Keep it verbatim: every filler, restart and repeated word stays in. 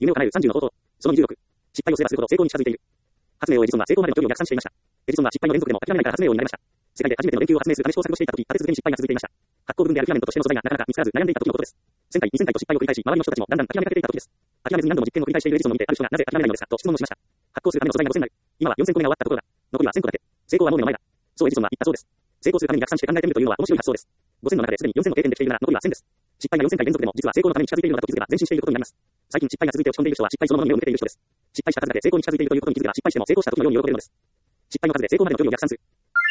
夢を叶えるさんじゅうの方法。そのにじゅうろく。失敗をすればするほど成功に近づいている。発明王エジソンは成功までの距離を逆算していました。エジソンは失敗の連続でも諦めないから発明王になりました。世界で初めての電球を発明するため試行錯誤していた時、立て続けに失敗が続いていました。発光部分であるフィラメントとしての素材がなかなか見つからず悩んでいた時のことです。せんかい、にせんかいと失敗を繰り返し、周りの人たちもだんだん諦めかけていた時です。諦めずに何度も実験を繰り返しているエジソンを見て、ある人がなぜ諦めないのですかと質問をしました。発光するための素材がごせんなる。今はよんせんこめが終わったところだ。残りはせんこだけ。成功はもう目の前だ。そうエジソンは言ったそうです。成功するために逆算して考えてみるというのは面白い発想です。ごせんの中ですでによんせんの定点でしているなら残りはせんです。失敗がよんせんかい連続でも実は成功のために近づいているのだと気づけば前進していることになります。最近失敗が続いて落ち込んでいる人は失敗そのものに目を向けている人です。失敗した数だけ成功に近づいているということに気づけば失敗しても成功した時のように喜べるのです。失敗の数で成功までの距離を逆算する。